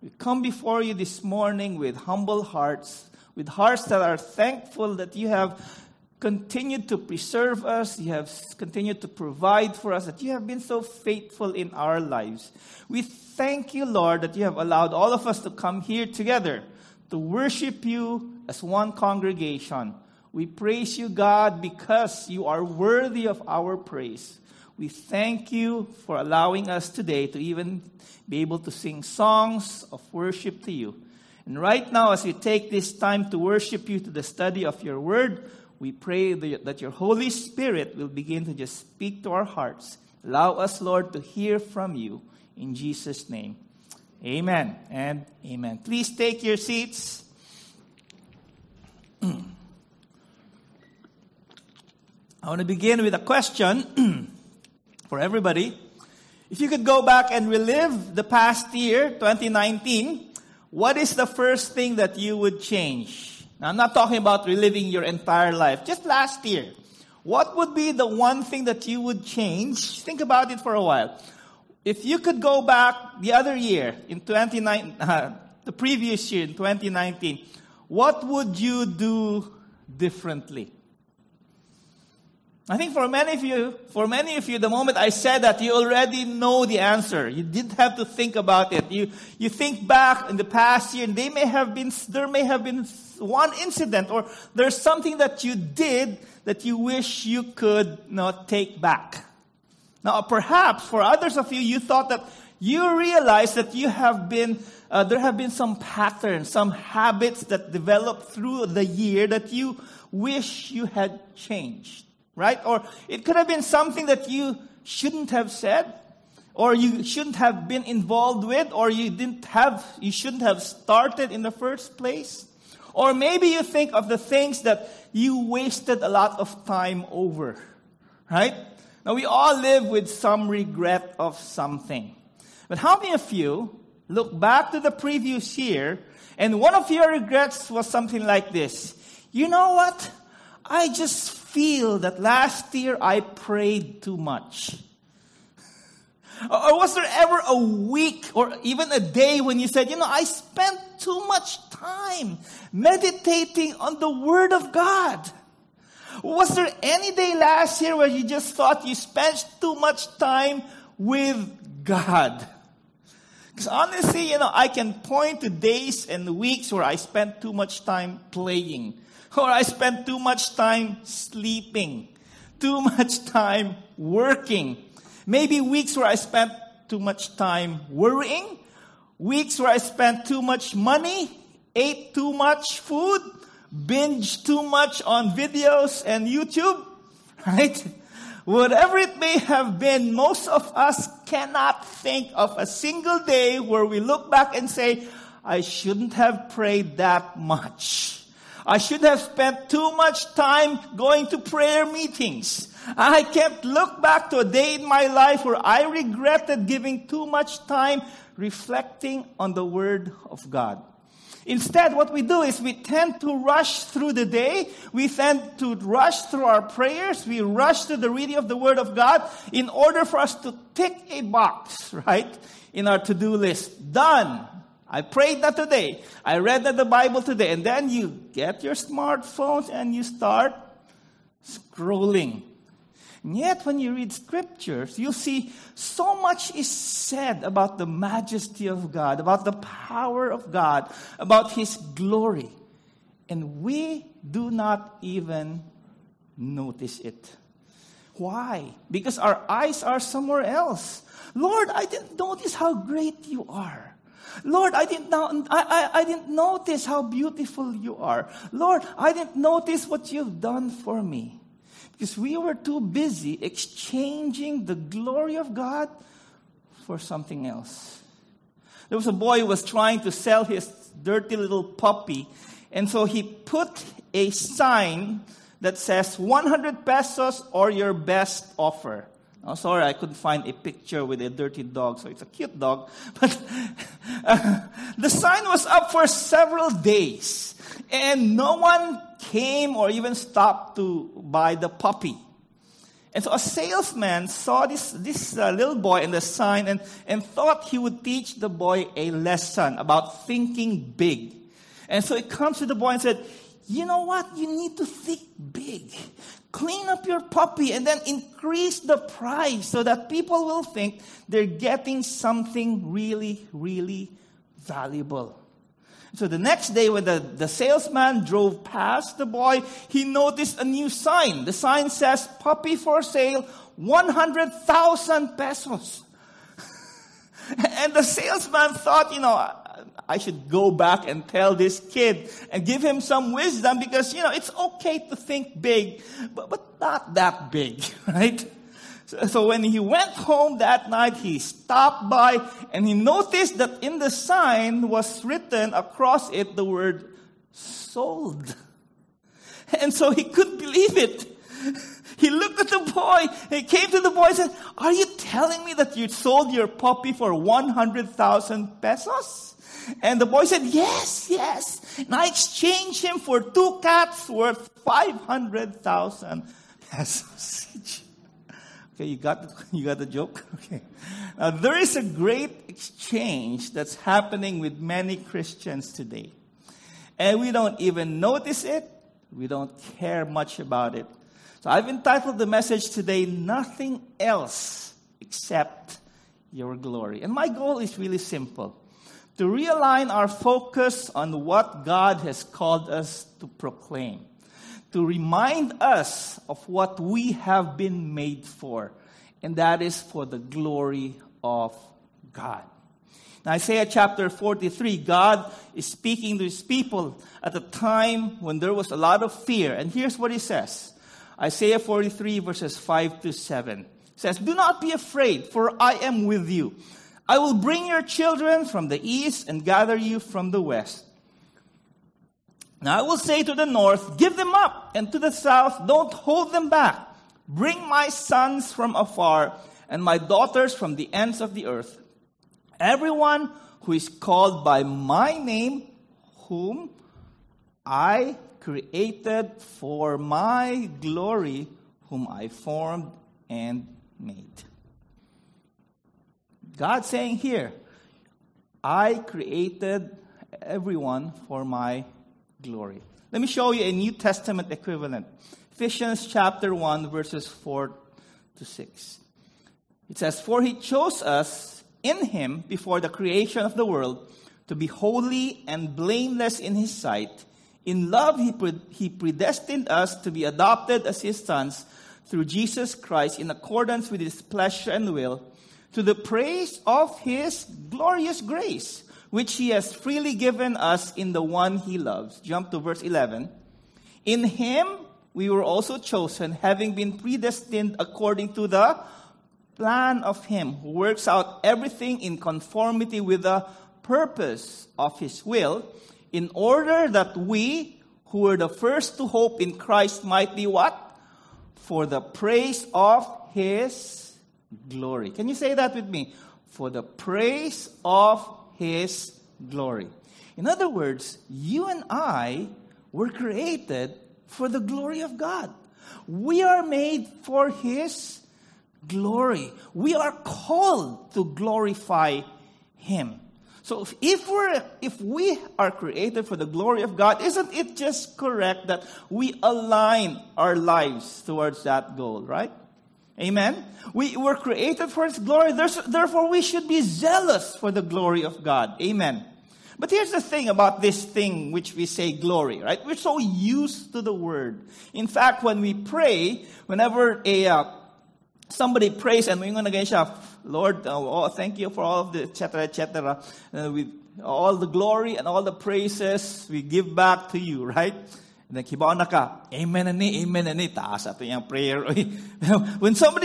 We come before you this morning with humble hearts, with hearts that are thankful that you have continued to preserve us, you have continued to provide for us, that you have been so faithful in our lives. We thank you, Lord, that you have allowed all of us to come here together to worship you as one congregation. We praise you, God, because you are worthy of our praise. We thank you for allowing us today to even be able to sing songs of worship to you. And right now, as we take this time to worship you, to the study of your word, we pray that your Holy Spirit will begin to just speak to our hearts. Allow us, Lord, to hear from you. In Jesus' name, amen and amen. Please take your seats. I want to begin with a question for everybody. If you could go back and relive the past year, 2019, what is the first thing that you would change? Now, I'm not talking about reliving your entire life. Just last year. What would be the one thing that you would change? Think about it for a while. If you could go back the other year, the previous year, in 2019, what would you do differently? I think for many of you, the moment I said that, you already know the answer. You didn't have to think about it. You think back in the past year, and there may have been one incident, or there's something that you did that you wish you could not take back. Now, perhaps for others of you, you thought that you realized that there have been some patterns, some habits that developed through the year that you wish you had changed. Right? Or it could have been something that you shouldn't have said, or you shouldn't have been involved with, or you shouldn't have started in the first place. Or maybe you think of the things that you wasted a lot of time over. Right? Now, we all live with some regret of something. But how many of you look back to the previous year, and one of your regrets was something like this? You know what? I just feel that last year I prayed too much. Or was there ever a week or even a day when you said, I spent too much time meditating on the Word of God? Was there any day last year where you just thought you spent too much time with God? Because honestly, I can point to days and weeks where I spent too much time playing. Or I spent too much time sleeping, too much time working. Maybe weeks where I spent too much time worrying, weeks where I spent too much money, ate too much food, binged too much on videos and YouTube, right? Whatever it may have been, most of us cannot think of a single day where we look back and say, I shouldn't have prayed that much. I should have spent too much time going to prayer meetings. I can't look back to a day in my life where I regretted giving too much time reflecting on the Word of God. Instead, what we do is we tend to rush through the day. We tend to rush through our prayers. We rush through the reading of the Word of God in order for us to tick a box, right, in our to-do list. Done. I prayed that today. I read that the Bible today. And then you get your smartphones and you start scrolling. And yet when you read scriptures, you see so much is said about the majesty of God, about the power of God, about His glory. And we do not even notice it. Why? Because our eyes are somewhere else. Lord, I didn't notice how great you are. Lord, I didn't notice how beautiful you are. Lord, I didn't notice what you've done for me. Because we were too busy exchanging the glory of God for something else. There was a boy who was trying to sell his dirty little puppy. And so he put a sign that says 100 pesos or your best offer. Oh, sorry, I couldn't find a picture with a dirty dog, so it's a cute dog. But the sign was up for several days, and no one came or even stopped to buy the puppy. And so a salesman saw this little boy in the sign and thought he would teach the boy a lesson about thinking big. And so he comes to the boy and said, you know what? You need to think big. Clean up your puppy and then increase the price so that people will think they're getting something really, really valuable. So the next day when the salesman drove past the boy, he noticed a new sign. The sign says, puppy for sale, 100,000 pesos. And the salesman thought, I should go back and tell this kid and give him some wisdom because, it's okay to think big, but not that big, right? So when he went home that night, he stopped by and he noticed that in the sign was written across it the word sold. And so he couldn't believe it. He looked at the boy, he came to the boy and said, are you telling me that you sold your puppy for 100,000 pesos? And the boy said, yes. And I exchanged him for 2 cats worth 500,000 pesos. Okay, you got the joke? Okay. Now, there is a great exchange that's happening with many Christians today. And we don't even notice it. We don't care much about it. So I've entitled the message today, Nothing Else Except Your Glory. And my goal is really simple. To realign our focus on what God has called us to proclaim. To remind us of what we have been made for. And that is for the glory of God. Now, Isaiah chapter 43, God is speaking to His people at a time when there was a lot of fear. And here's what He says. Isaiah 43 verses 5 to 7. It says, do not be afraid, for I am with you. I will bring your children from the east and gather you from the west. Now I will say to the north, give them up, and to the south, don't hold them back. Bring my sons from afar, and my daughters from the ends of the earth. Everyone who is called by my name, whom I created for my glory, whom I formed and made. God saying here, I created everyone for my glory. Let me show you a New Testament equivalent. Ephesians chapter 1 verses 4 to 6. It says, for He chose us in Him before the creation of the world to be holy and blameless in His sight. In love, He predestined us to be adopted as His sons through Jesus Christ in accordance with His pleasure and will, to the praise of His glorious grace, which He has freely given us in the one He loves. Jump to verse 11. In Him we were also chosen, having been predestined according to the plan of Him who works out everything in conformity with the purpose of His will, in order that we, who were the first to hope in Christ, might be what? For the praise of His glory. Can you say that with me? For the praise of His glory. In other words, you and I were created for the glory of God. We are made for His glory. We are called to glorify Him. So if we are created for the glory of God, isn't it just correct that we align our lives towards that goal, right? Amen? We were created for His glory. Therefore, we should be zealous for the glory of God. Amen. But here's the thing about this thing which we say glory, right? We're so used to the word. In fact, when we pray, whenever somebody prays and we're going to get Lord, thank you for all of the etc. With all the glory and all the praises we give back to you, right? And then kibaon na ka, amen ani, taas ato yung prayer. When somebody,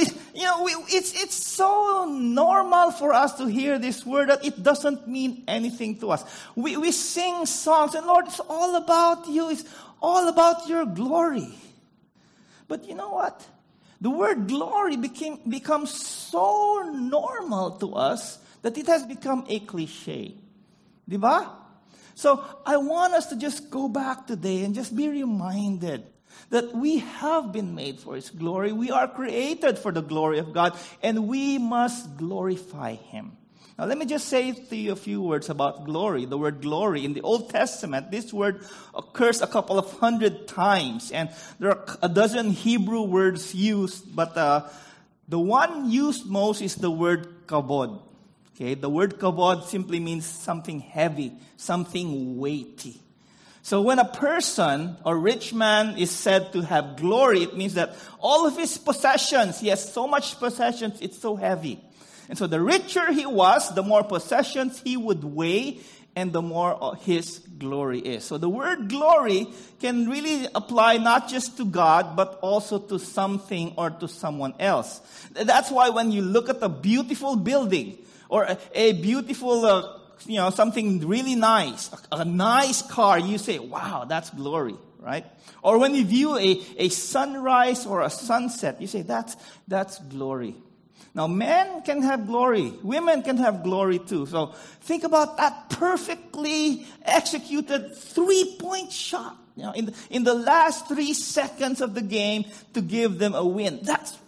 it's so normal for us to hear this word that it doesn't mean anything to us. We sing songs and Lord, it's all about you. It's all about your glory. But you know what? The word glory becomes so normal to us that it has become a cliche. Diba? So I want us to just go back today and just be reminded That we have been made for His glory. We are created for the glory of God, and we must glorify Him. Now, let me just say to you a few words about glory. The word glory in the Old Testament, this word occurs a couple of 100 times, and there are a dozen Hebrew words used, but the one used most is the word kavod. Okay, the word kavod simply means something heavy, something weighty. So when a person or rich man is said to have glory, it means that all of his possessions, he has so much possessions, it's so heavy. And so the richer he was, the more possessions he would weigh, and the more his glory is. So the word glory can really apply not just to God, but also to something or to someone else. That's why when you look at a beautiful building, or a beautiful something really nice, a nice car, you say, wow, that's glory, right? Or when you view a sunrise or a sunset, you say, that's glory. Now, men can have glory. Women can have glory too. So think about that perfectly executed 3-point shot, in the last 3 seconds of the game to give them a win. That's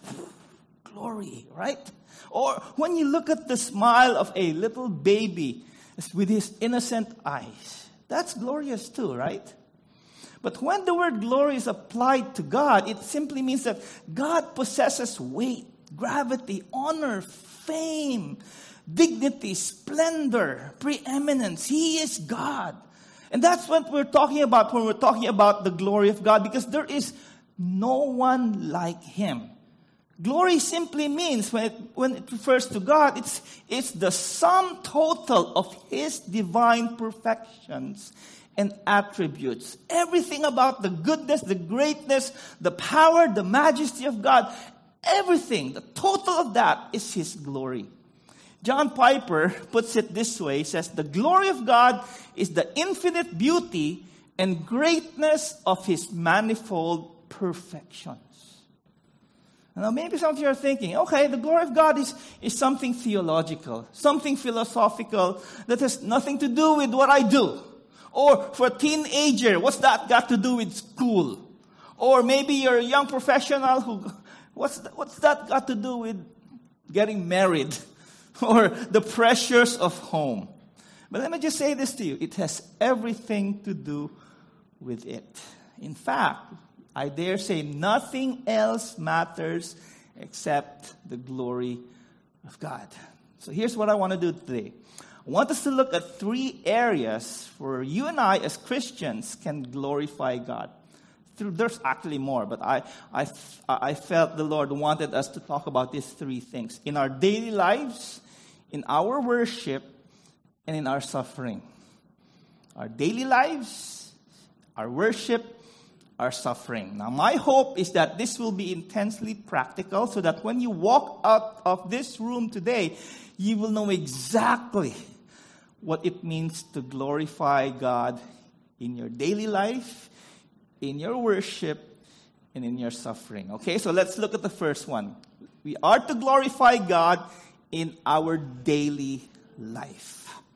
glory, right? Or when you look at the smile of a little baby with his innocent eyes, that's glorious too, right? But when the word glory is applied to God, it simply means that God possesses weight, gravity, honor, fame, dignity, splendor, preeminence. He is God. And that's what we're talking about when we're talking about the glory of God, because there is no one like Him. Glory simply means, when it refers to God, it's the sum total of His divine perfections and attributes. Everything about the goodness, the greatness, the power, the majesty of God, everything, the total of that is His glory. John Piper puts it this way. He says, the glory of God is the infinite beauty and greatness of His manifold perfections. Now, maybe some of you are thinking, okay, the glory of God is something theological, something philosophical that has nothing to do with what I do. Or for a teenager, what's that got to do with school? Or maybe you're a young professional who, what's that got to do with getting married? Or the pressures of home? But let me just say this to you. It has everything to do with it. In fact, I dare say nothing else matters except the glory of God. So here's what I want to do today. I want us to look at 3 areas where you and I as Christians can glorify God. There's actually more, but I felt the Lord wanted us to talk about these 3 things. In our daily lives, in our worship, and in our suffering. Our daily lives, our worship, our suffering. Now, my hope is that this will be intensely practical so that when you walk out of this room today, you will know exactly what it means to glorify God in your daily life, in your worship, and in your suffering. Okay, so let's look at the first one. We are to glorify God in our daily life.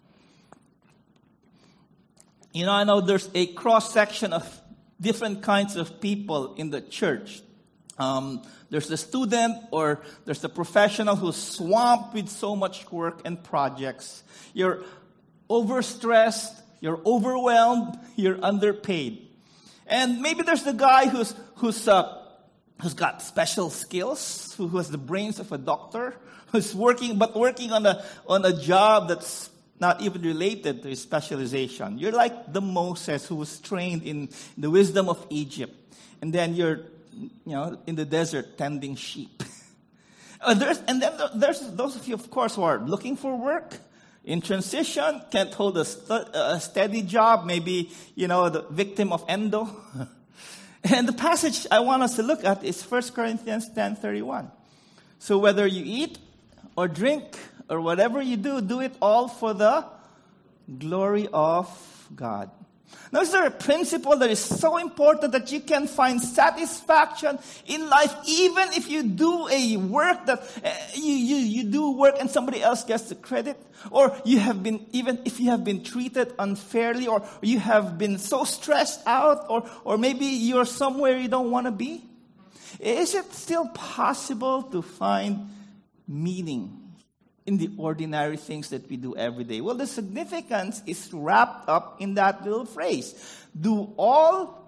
I know there's a cross-section of different kinds of people in the church. There's the student or there's the professional who's swamped with so much work and projects. You're overstressed, you're overwhelmed, you're underpaid. And maybe there's the guy who's got special skills, who has the brains of a doctor, who's working on a job that's not even related to his specialization. You're like the Moses who was trained in the wisdom of Egypt. And then you're, in the desert tending sheep. There's those of you, of course, who are looking for work, in transition, can't hold a steady job, maybe, the victim of endo. And the passage I want us to look at is 1 Corinthians 10:31. So whether you eat or drink or whatever you do, do it all for the glory of God. Now, is there a principle that is so important that you can find satisfaction in life even if you do a work that you do work and somebody else gets the credit? Or you have been, even if you have been treated unfairly, or you have been so stressed out, or maybe you're somewhere you don't want to be? Is it still possible to find meaning in the ordinary things that we do every day? Well, the significance is wrapped up in that little phrase. Do all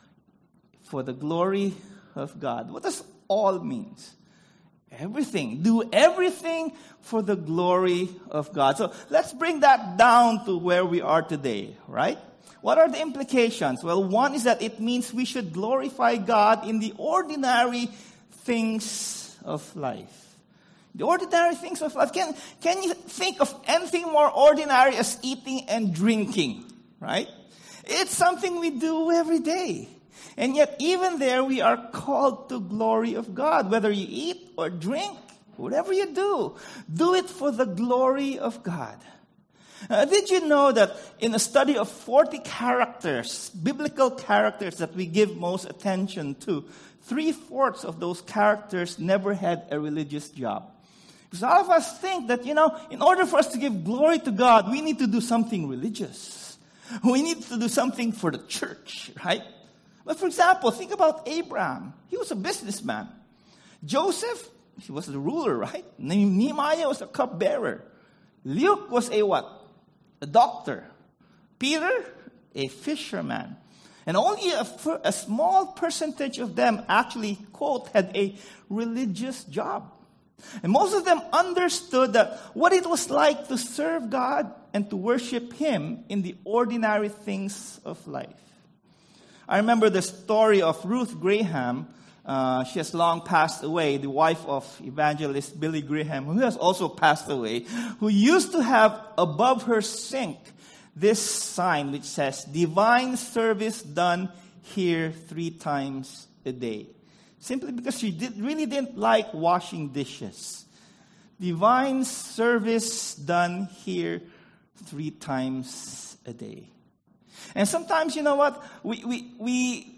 for the glory of God. What does all means? Everything. Do everything for the glory of God. So let's bring that down to where we are today, right? What are the implications? Well, one is that it means we should glorify God in the ordinary things of life. The ordinary things of life. Can you think of anything more ordinary as eating and drinking, right? It's something we do every day. And yet, even there, we are called to glory of God. Whether you eat or drink, whatever you do it for the glory of God. Did you know that in a study of 40 characters, biblical characters that we give most attention to, 3/4 of those characters never had a religious job? Because all of us think that, in order for us to give glory to God, we need to do something religious. We need to do something for the church, right? But for example, think about Abraham. He was a businessman. Joseph, he was the ruler, right? Nehemiah was a cupbearer. Luke was a what? A doctor. Peter, a fisherman. And only a small percentage of them actually, quote, had a religious job. And most of them understood that what it was like to serve God and to worship Him in the ordinary things of life. I remember the story of Ruth Graham. She has long passed away, the wife of evangelist Billy Graham, who has also passed away, who used to have above her sink this sign which says, "Divine service done here 3 times a day." Simply because she really didn't like washing dishes. Divine service done here 3 times a day. And sometimes, you know what? We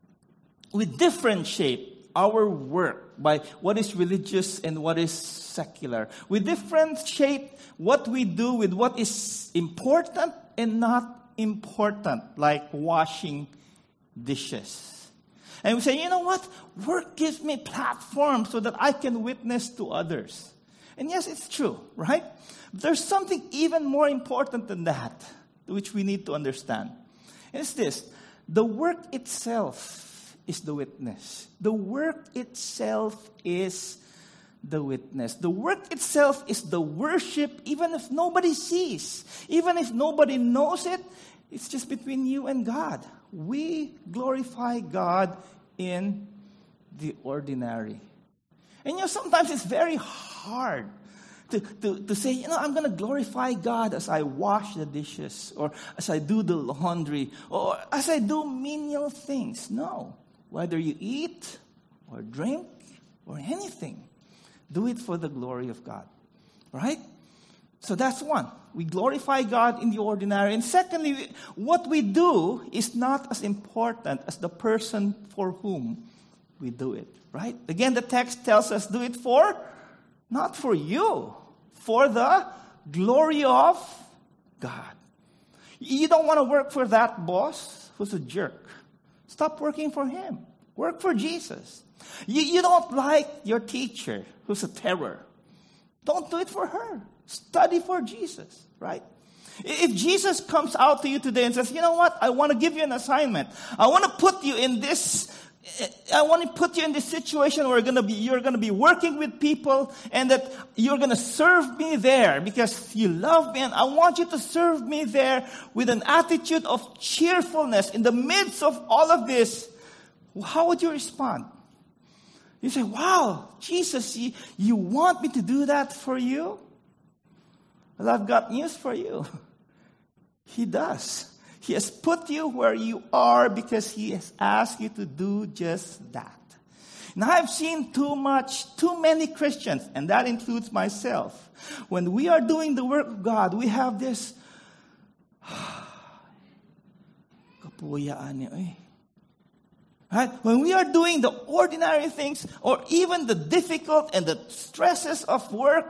differentiate our work by what is religious and what is secular. We differentiate what we do with what is important and not important, like washing dishes. And we say, you know what? Work gives me platform so that I can witness to others. And yes, it's true, right? But there's something even more important than that, which we need to understand. And it's this: the work itself is the witness. The work itself is the witness. The work itself is the worship, even if nobody sees, even if nobody knows it. It's just between you and God. We glorify God in the ordinary. And sometimes it's very hard to say, I'm going to glorify God as I wash the dishes, or as I do the laundry, or as I do menial things. No. Whether you eat or drink or anything, do it for the glory of God. Right? So that's one. We glorify God in the ordinary. And secondly, what we do is not as important as the person for whom we do it. Right? Again, the text tells us, do it not for you, for the glory of God. You don't want to work for that boss who's a jerk. Stop working for him. Work for Jesus. You don't like your teacher who's a terror. Don't do it for her. Study for Jesus, right? If Jesus comes out to you today and says, you know what? I want to give you an assignment. I want to put you in this situation where you're going to be working with people, and that you're going to serve me there because you love me, and I want you to serve me there with an attitude of cheerfulness in the midst of all of this. How would you respond? You say, wow, Jesus, you want me to do that for you? Well, I've got news for you. He does. He has put you where you are because He has asked you to do just that. Now, I've seen too many Christians, and that includes myself. When we are doing the work of God, we have this, puyaan niyo eh. Right? When we are doing the ordinary things or even the difficult and the stresses of work,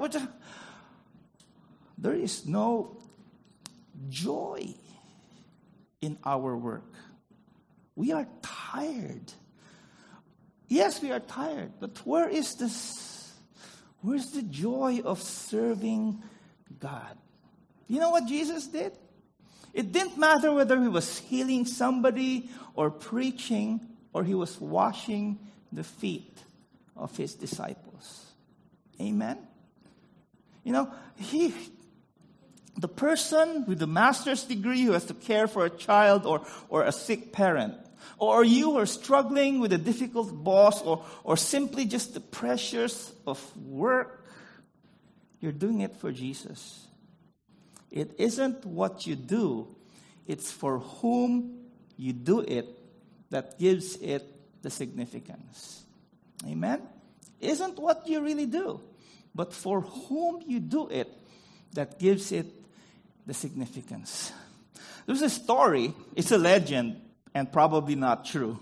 there is no joy in our work. We are tired. Yes, we are tired, but where's the joy of serving God? You know what Jesus did? It didn't matter whether he was healing somebody or preaching or he was washing the feet of his disciples. Amen? You know, the person with the master's degree who has to care for a child or a sick parent, or you who are struggling with a difficult boss or simply just the pressures of work, you're doing it for Jesus. It isn't what you do, it's for whom you do it that gives it the significance. Amen? Isn't what you really do, but for whom you do it that gives it the significance. There's a story, it's a legend, and probably not true.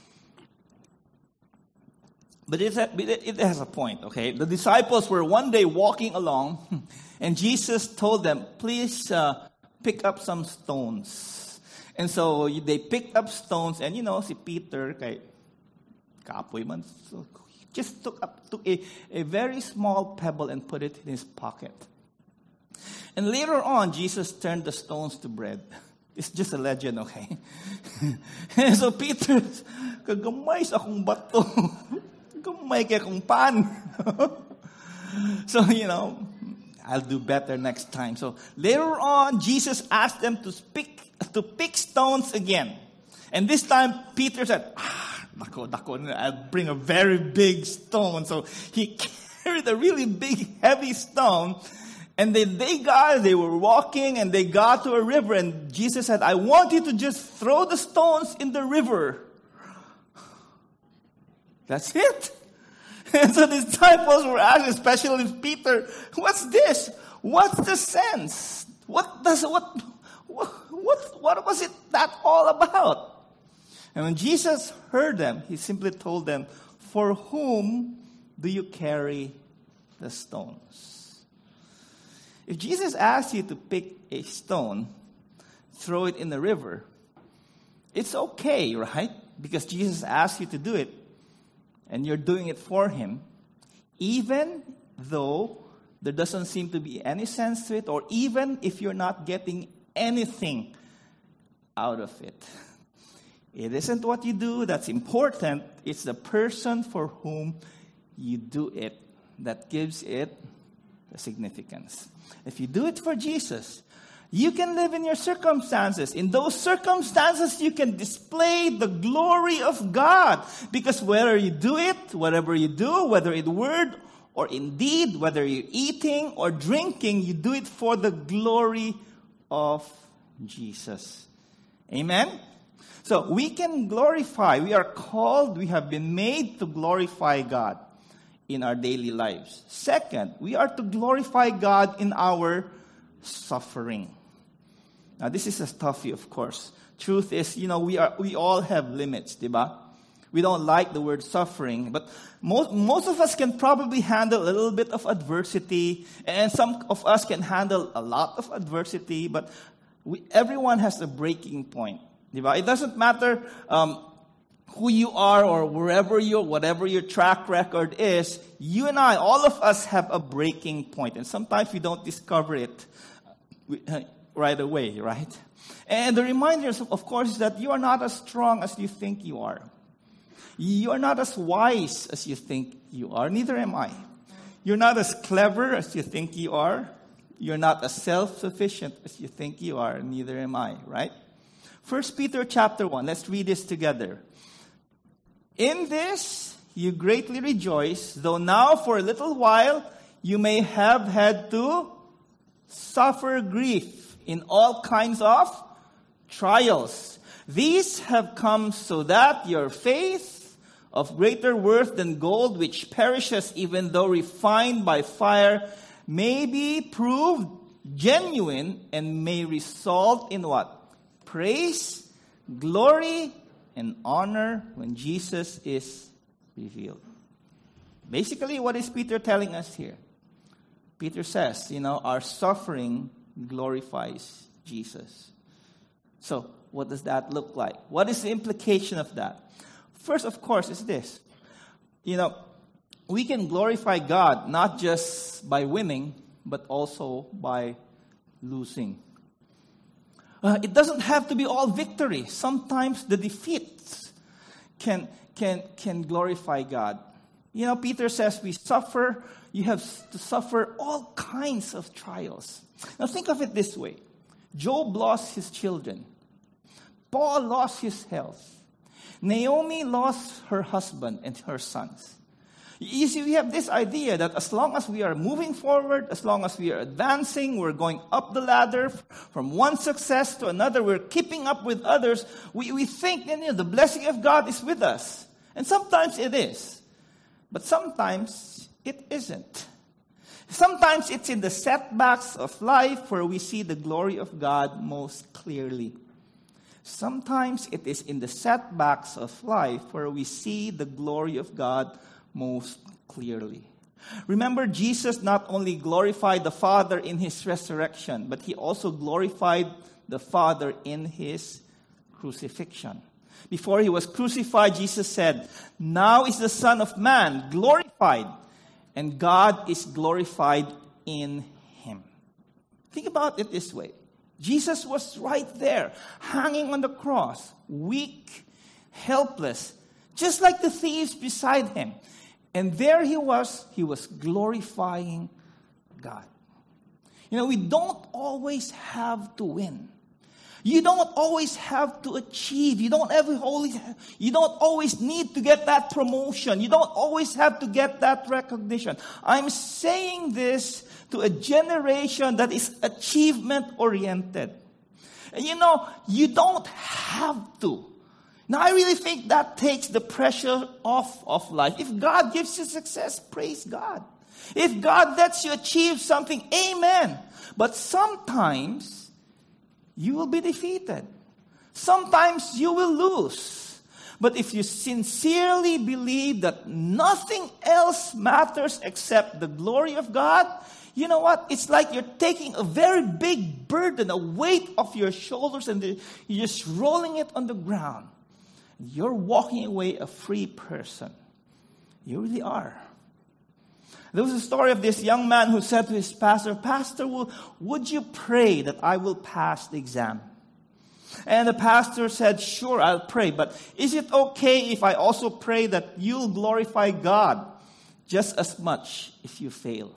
But it has a point, okay? The disciples were one day walking along, and Jesus told them, please pick up some stones. And so they picked up stones, and si Peter, kapoy man, so he just took a very small pebble and put it in his pocket. And later on, Jesus turned the stones to bread. It's just a legend, okay? And so Peter, kagamay sa akong bato. Gamay kay akong pan. So, I'll do better next time. So later on, Jesus asked them to pick stones again. And this time, Peter said, dako, I'll bring a very big stone. So he carried a really big, heavy stone. And then they were walking and they got to a river. And Jesus said, I want you to just throw the stones in the river. That's it. And so the disciples were asked, especially Peter, what's this? What's the sense? What was it that all about? And when Jesus heard them, he simply told them, for whom do you carry the stones? If Jesus asks you to pick a stone, throw it in the river, it's okay, right? Because Jesus asked you to do it, and you're doing it for him, even though there doesn't seem to be any sense to it, or even if you're not getting anything out of it. It isn't what you do that's important. It's the person for whom you do it that gives it the significance. If you do it for Jesus, you can live in your circumstances. In those circumstances, you can display the glory of God. Because whether you do it, whatever you do, whether in word or in deed, whether you're eating or drinking, you do it for the glory of Jesus. Amen? So we can glorify. We are called, we have been made to glorify God in our daily lives. Second, we are to glorify God in our suffering. Now, this is a toughie, of course. Truth is, we all have limits, diba? We don't like the word suffering, but most of us can probably handle a little bit of adversity, and some of us can handle a lot of adversity, but everyone has a breaking point, diba? It doesn't matter who you are or whatever your track record is. You and I, all of us have a breaking point, and sometimes we don't discover it right away, right? And the reminder, of course, is that you are not as strong as you think you are. You are not as wise as you think you are. Neither am I. You're not as clever as you think you are. You're not as self-sufficient as you think you are. Neither am I, right? 1 Peter chapter 1. Let's read this together. In this you greatly rejoice, though now for a little while you may have had to suffer grief in all kinds of trials. These have come so that your faith, of greater worth than gold, which perishes even though refined by fire, may be proved genuine and may result in what? Praise, glory and honor when Jesus is revealed. Basically, what is Peter telling us here? Peter says, our suffering glorifies Jesus. So, what does that look like? What is the implication of that? First, of course, is this. We can glorify God not just by winning, but also by losing. It doesn't have to be all victory. Sometimes the defeats can glorify God. Peter says we suffer. You have to suffer all kinds of trials. Now think of it this way. Job lost his children. Paul lost his health. Naomi lost her husband and her sons. You see, we have this idea that as long as we are moving forward, as long as we are advancing, we're going up the ladder from one success to another, we're keeping up with others, we think the blessing of God is with us. And sometimes it is. But sometimes it isn't. Sometimes it's in the setbacks of life where we see the glory of God most clearly. Sometimes it is in the setbacks of life where we see the glory of God most clearly. Remember, Jesus not only glorified the Father in his resurrection, but he also glorified the Father in his crucifixion. Before he was crucified, Jesus said, "Now is the Son of Man glorified, and God is glorified in him." Think about it this way. Jesus was right there, hanging on the cross, weak, helpless, just like the thieves beside him. And there he was glorifying God. We don't always have to win. You don't always have to achieve. You don't always need to get that promotion. You don't always have to get that recognition. I'm saying this to a generation that is achievement-oriented. You don't have to. Now, I really think that takes the pressure off of life. If God gives you success, praise God. If God lets you achieve something, amen. But sometimes you will be defeated. Sometimes you will lose. But if you sincerely believe that nothing else matters except the glory of God, you know what? It's like you're taking a very big burden, a weight off your shoulders, and you're just rolling it on the ground. You're walking away a free person. You really are. There was a story of this young man who said to his pastor, "Pastor, would you pray that I will pass the exam?" And the pastor said, "Sure, I'll pray. But is it okay if I also pray that you'll glorify God just as much if you fail?"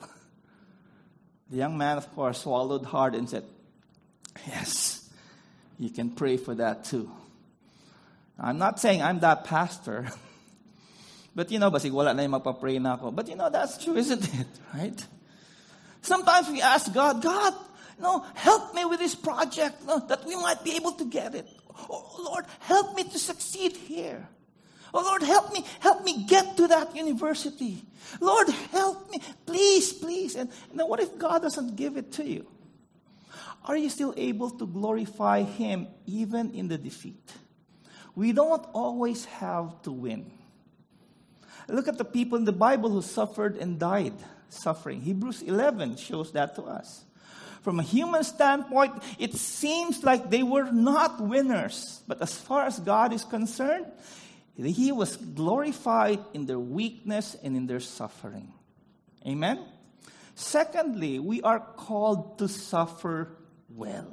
The young man, of course, swallowed hard and said, "Yes, you can pray for that too." I'm not saying I'm that pastor. But basig wala na yung magpa-pray na ako. But that's true, isn't it? Right? Sometimes we ask God, help me with this project, that we might be able to get it. Oh, Lord, help me to succeed here. Oh, Lord, help me get to that university. Lord, help me, please. And what if God doesn't give it to you? Are you still able to glorify Him even in the defeat? We don't always have to win. Look at the people in the Bible who suffered and died suffering. Hebrews 11 shows that to us. From a human standpoint, it seems like they were not winners. But as far as God is concerned, He was glorified in their weakness and in their suffering. Amen? Secondly, we are called to suffer well.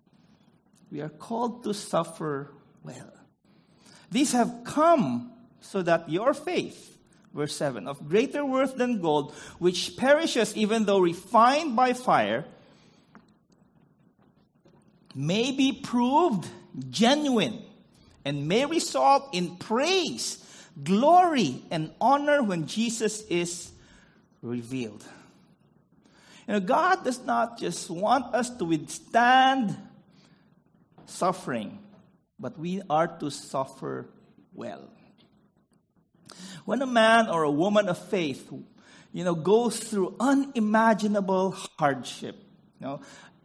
We are called to suffer well. These have come so that your faith, verse 7, of greater worth than gold, which perishes even though refined by fire, may be proved genuine and may result in praise, glory, and honor when Jesus is revealed. God does not just want us to withstand suffering, but we are to suffer well. When a man or a woman of faith, goes through unimaginable hardship,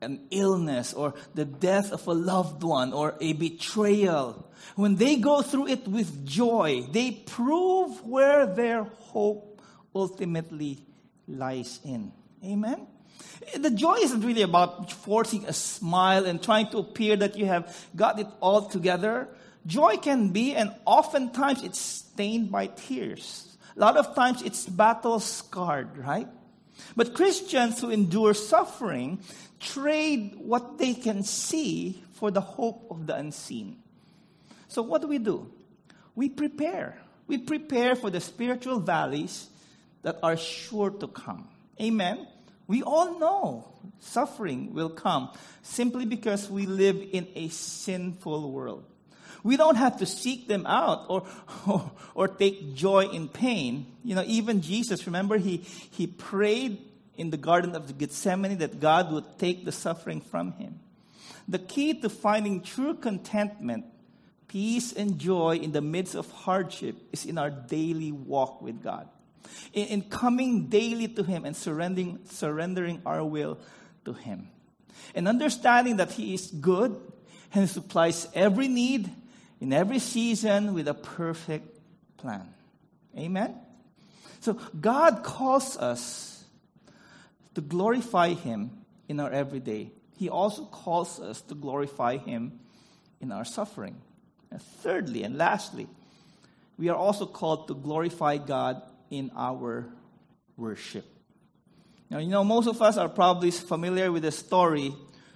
an illness or the death of a loved one or a betrayal, when they go through it with joy, they prove where their hope ultimately lies in. Amen? The joy isn't really about forcing a smile and trying to appear that you have got it all together. Joy can be, and oftentimes it's stained by tears. A lot of times it's battle-scarred, right? But Christians who endure suffering trade what they can see for the hope of the unseen. So what do? We prepare. We prepare for the spiritual valleys that are sure to come. Amen? We all know suffering will come simply because we live in a sinful world. We don't have to seek them out or take joy in pain. You know, even Jesus, remember, he prayed in the Garden of Gethsemane that God would take the suffering from him. The key to finding true contentment, peace, and joy in the midst of hardship is in our daily walk with God. In coming daily to Him and surrendering our will to Him. And understanding that He is good and supplies every need in every season with a perfect plan. Amen? So God calls us to glorify Him in our everyday. He also calls us to glorify Him in our suffering. And thirdly and lastly, we are also called to glorify God in our worship. Now, you know, most of us are probably familiar with the story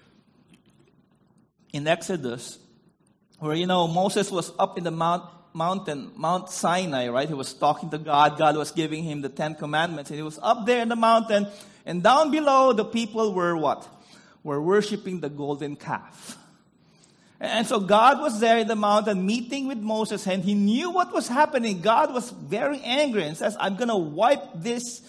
in Exodus where, you know, Moses was up in the mountain, Mount Sinai, right? He was talking to God. God was giving him the 10 Commandments. And he was up there in the mountain. And down below, the people were what? Were worshiping the golden calf. And so God was there in the mountain meeting with Moses, and he knew what was happening. God was very angry and says, I'm going to wipe this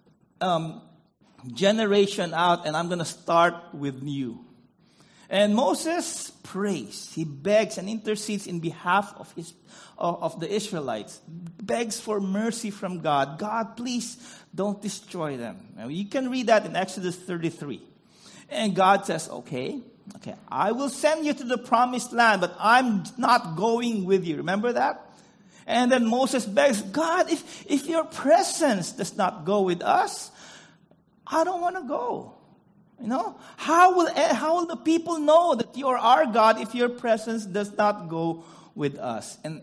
generation out, and I'm going to start with you. And Moses prays. He begs and intercedes in behalf of the Israelites. Begs for mercy from God. God, please don't destroy them. Now, you can read that in Exodus 33. And God says, okay, I will send you to the promised land, but I'm not going with you. Remember that? And then Moses begs, God, if your presence does not go with us, I don't want to go. You know, how will the people know that you are our God if your presence does not go with us? And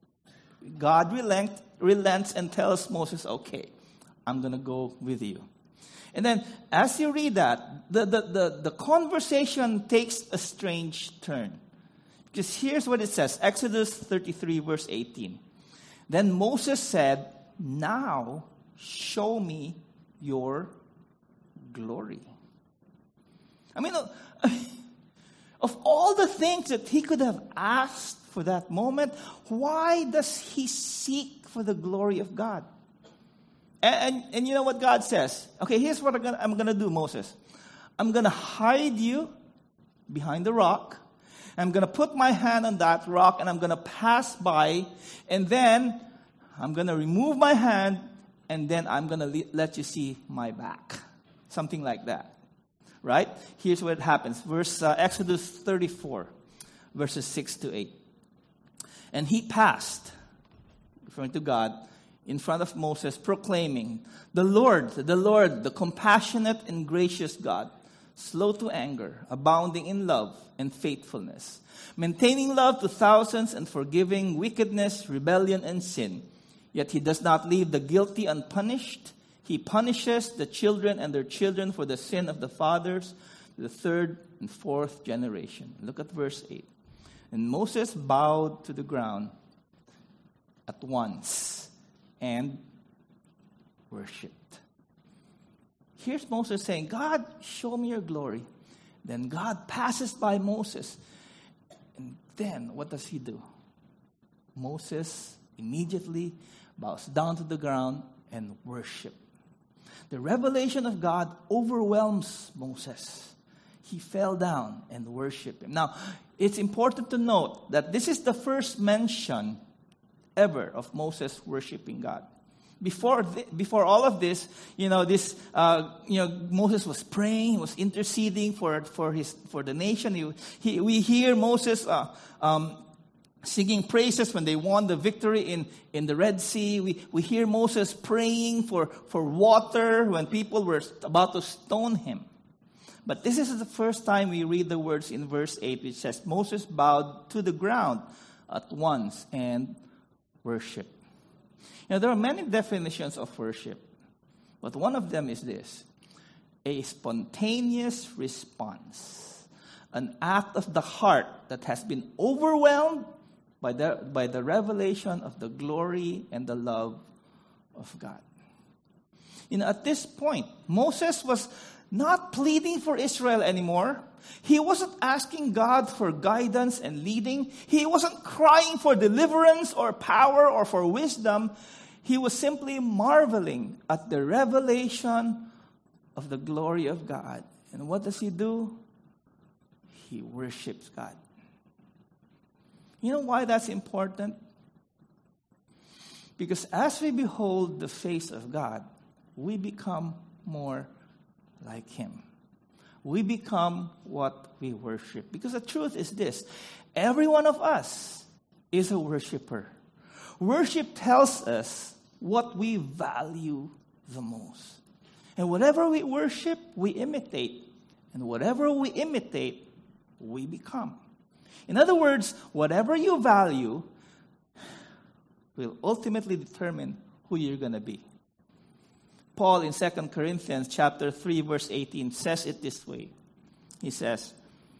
God relents and tells Moses, okay, I'm going to go with you. And then, as you read that, the conversation takes a strange turn. Because here's what it says, Exodus 33, verse 18. Then Moses said, now show me your glory. I mean, of all the things that he could have asked for that moment, why does he seek for the glory of God? And you know what God says? Okay, here's what I'm going to do, Moses. I'm going to hide you behind the rock. I'm going to put my hand on that rock and I'm going to pass by. And then I'm going to remove my hand and then I'm going to let you see my back. Something like that. Right? Here's what happens. Exodus 34, verses 6 to 8. And he passed, referring to God, in front of Moses, proclaiming, the Lord, the compassionate and gracious God, slow to anger, abounding in love and faithfulness, maintaining love to thousands and forgiving wickedness, rebellion, and sin. Yet he does not leave the guilty unpunished. He punishes the children and their children for the sin of the fathers, to the third and fourth generation. Look at verse 8. And Moses bowed to the ground at once and worshipped. Here's Moses saying, God, show me your glory. Then God passes by Moses. And then what does he do? Moses immediately bows down to the ground and worships. The revelation of God overwhelms Moses. He fell down and worshiped him. Now, it's important to note that this is the first mention ever of Moses worshiping God. Before all of this, Moses was praying, he was interceding for the nation. We hear Moses singing praises when they won the victory in the Red Sea. We hear Moses praying for water when people were about to stone him. But this is the first time we read the words in verse 8, which says, Moses bowed to the ground at once and worshiped. There are many definitions of worship, but one of them is this: a spontaneous response, an act of the heart that has been overwhelmed by the revelation of the glory and the love of God. At this point, Moses was not pleading for Israel anymore. He wasn't asking God for guidance and leading. He wasn't crying for deliverance or power or for wisdom. He was simply marveling at the revelation of the glory of God. And what does he do? He worships God. You know why that's important? Because as we behold the face of God, we become more like him. We become what we worship. Because the truth is this: every one of us is a worshiper. Worship tells us what we value the most. And whatever we worship, we imitate. And whatever we imitate, we become. In other words, whatever you value will ultimately determine who you're going to be. Paul in 2 Corinthians chapter 3, verse 18 says it this way. He says,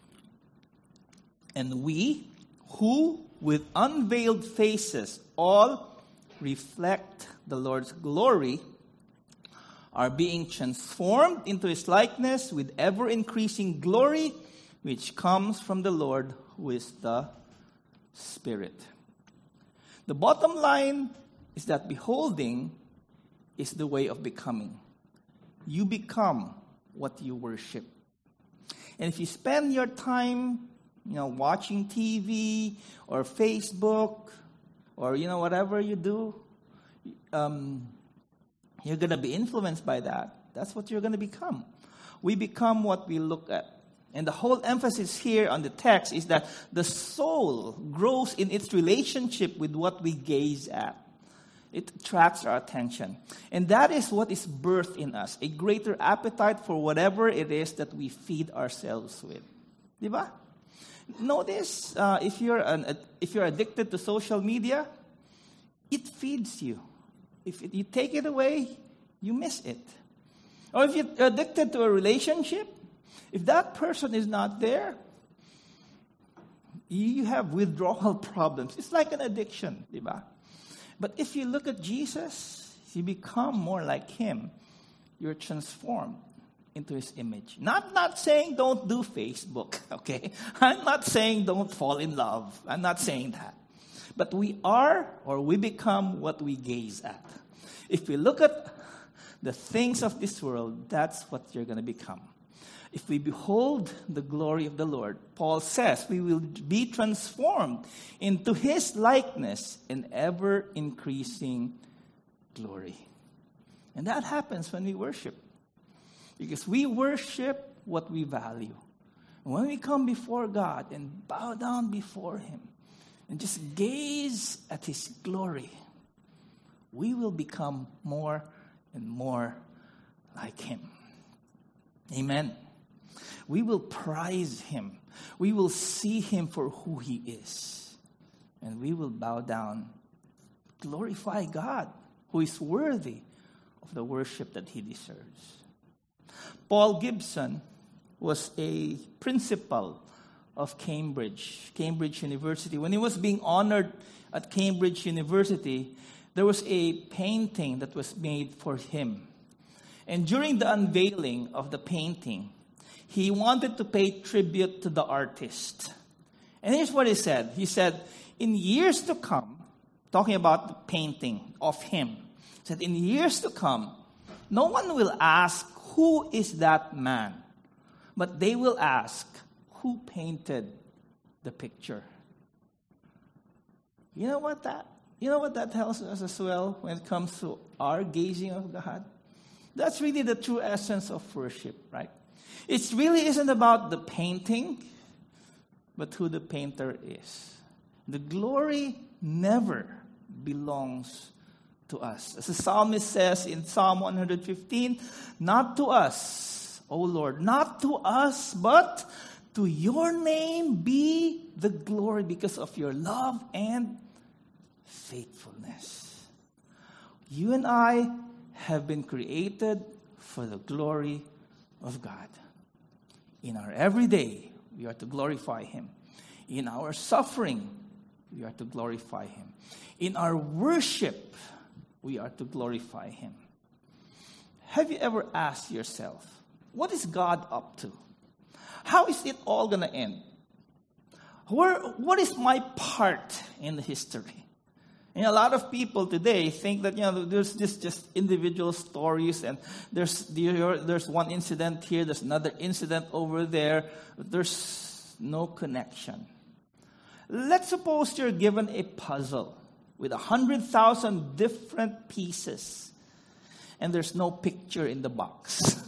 "And we who with unveiled faces all reflect the Lord's glory are being transformed into his likeness with ever-increasing glory, which comes from the Lord, who is the Spirit." The bottom line is that beholding is the way of becoming. You become what you worship. And if you spend your time, watching TV or Facebook or, whatever you do, you're going to be influenced by that. That's what you're going to become. We become what we look at. And the whole emphasis here on the text is that the soul grows in its relationship with what we gaze at. It attracts our attention. And that is what is birthed in us, a greater appetite for whatever it is that we feed ourselves with. Diba? Notice, if you're addicted to social media, it feeds you. If you take it away, you miss it. Or if you're addicted to a relationship, if that person is not there, you have withdrawal problems. It's like an addiction, diba? But if you look at Jesus, you become more like him. You're transformed into his image. Not saying don't do Facebook, okay? I'm not saying don't fall in love. I'm not saying that. But we become what we gaze at. If we look at the things of this world, that's what you're going to become. If we behold the glory of the Lord, Paul says, we will be transformed into his likeness in ever-increasing glory. And that happens when we worship. Because we worship what we value. And when we come before God and bow down before him and just gaze at his glory, we will become more and more like him. Amen. We will prize him. We will see him for who he is. And we will bow down, glorify God, who is worthy of the worship that he deserves. Paul Gibson was a principal of Cambridge University. When he was being honored at Cambridge University, there was a painting that was made for him. And during the unveiling of the painting, he wanted to pay tribute to the artist. And here's what he said. He said, in years to come, talking about the painting of him, he said, in years to come, no one will ask, who is that man? But they will ask, who painted the picture? You know what You know what that tells us as well when it comes to our gazing of God? That's really the true essence of worship, right? It really isn't about the painting, but who the painter is. The glory never belongs to us. As the psalmist says in Psalm 115, not to us, O Lord, not to us, but to your name be the glory because of your love and faithfulness. You and I have been created for the glory of God. In our everyday, we are to glorify Him. In our suffering, we are to glorify Him. In our worship, we are to glorify Him. Have you ever asked yourself, what is God up to? How is it all going to end? What is my part in the history? And a lot of people today think that, there's just individual stories, and there's one incident here, there's another incident over there. There's no connection. Let's suppose you're given a puzzle with 100,000 different pieces, and there's no picture in the box.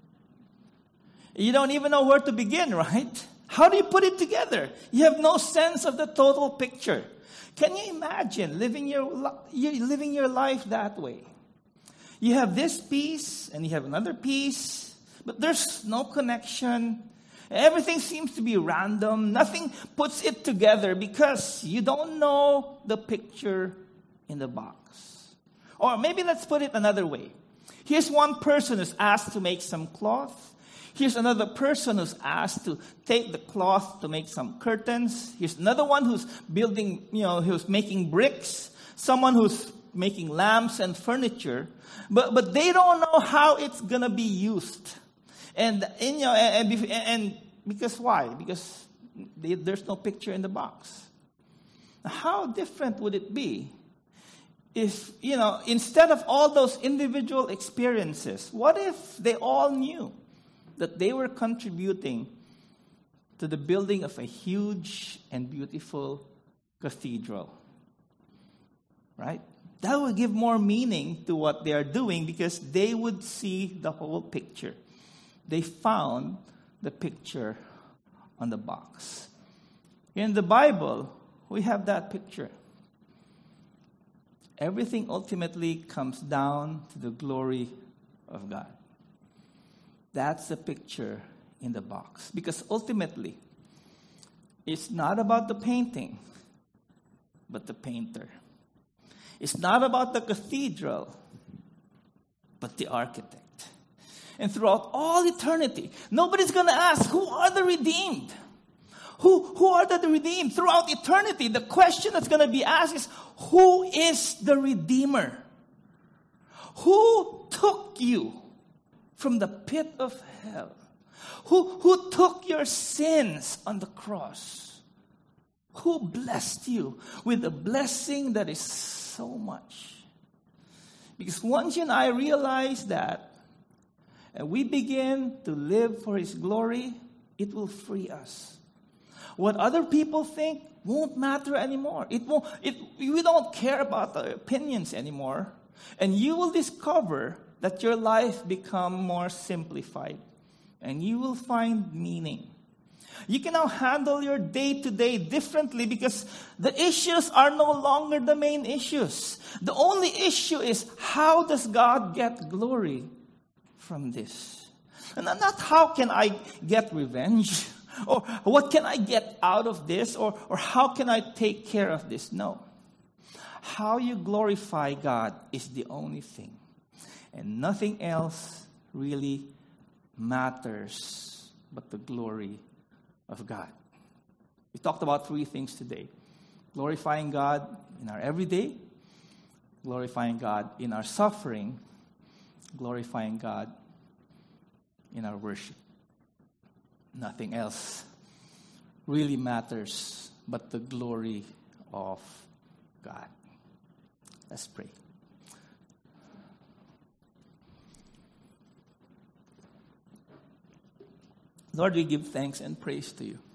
You don't even know where to begin, right? How do you put it together? You have no sense of the total picture. Can you imagine living your life that way? You have this piece and you have another piece, but there's no connection. Everything seems to be random. Nothing puts it together because you don't know the picture in the box. Or maybe let's put it another way. Here's one person who's asked to make some cloth. Here's another person who's asked to take the cloth to make some curtains. Here's another one who's building, who's making bricks. Someone who's making lamps and furniture. But they don't know how it's going to be used. And because why? Because there's no picture in the box. How different would it be if, instead of all those individual experiences, what if they all knew that they were contributing to the building of a huge and beautiful cathedral? Right? That would give more meaning to what they are doing because they would see the whole picture. They found the picture on the box. In the Bible, we have that picture. Everything ultimately comes down to the glory of God. That's the picture in the box. Because ultimately, it's not about the painting, but the painter. It's not about the cathedral, but the architect. And throughout all eternity, nobody's going to ask, who are the redeemed? Who are the redeemed? Throughout eternity, the question that's going to be asked is, who is the Redeemer? Who took you from the pit of hell? Who took your sins on the cross? Who blessed you with a blessing that is so much? Because once you and I realize that, and we begin to live for His glory, it will free us. What other people think won't matter anymore. We don't care about the opinions anymore. And you will discover that your life become more simplified. And you will find meaning. You can now handle your day-to-day differently because the issues are no longer the main issues. The only issue is, how does God get glory from this? And not how can I get revenge? Or what can I get out of this? Or how can I take care of this? No. How you glorify God is the only thing. And nothing else really matters but the glory of God. We talked about 3 things today. Glorifying God in our everyday, glorifying God in our suffering, glorifying God in our worship. Nothing else really matters but the glory of God. Let's pray. Lord, we give thanks and praise to you.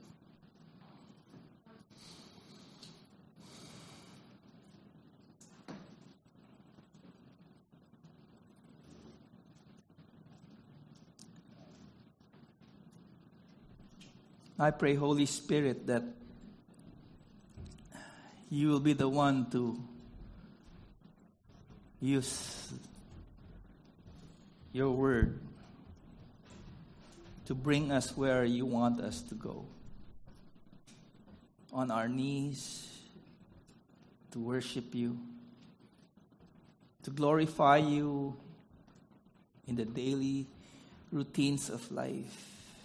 I pray, Holy Spirit, that you will be the one to use your word to bring us where you want us to go. On our knees, to worship you, to glorify you in the daily routines of life,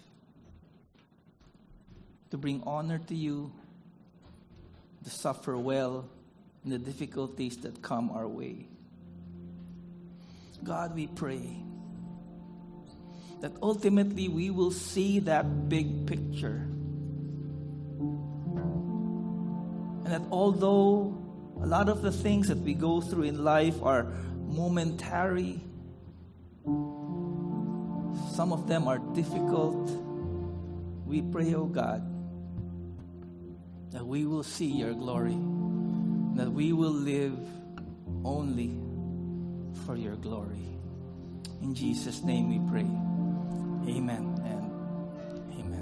to bring honor to you, to suffer well in the difficulties that come our way. God, we pray that ultimately we will see that big picture. And that although a lot of the things that we go through in life are momentary, some of them are difficult, we pray, oh God, that we will see your glory, that we will live only for your glory. In Jesus' name we pray. Amen.